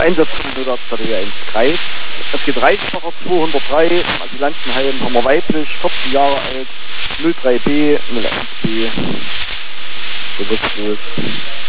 Einsatzkoordinator Batterie 1 Kreis. Das geht Reisfacher 203, im Asylantenheim haben wir weiblich, 14 Jahre alt, 03B, 01B. So was groß.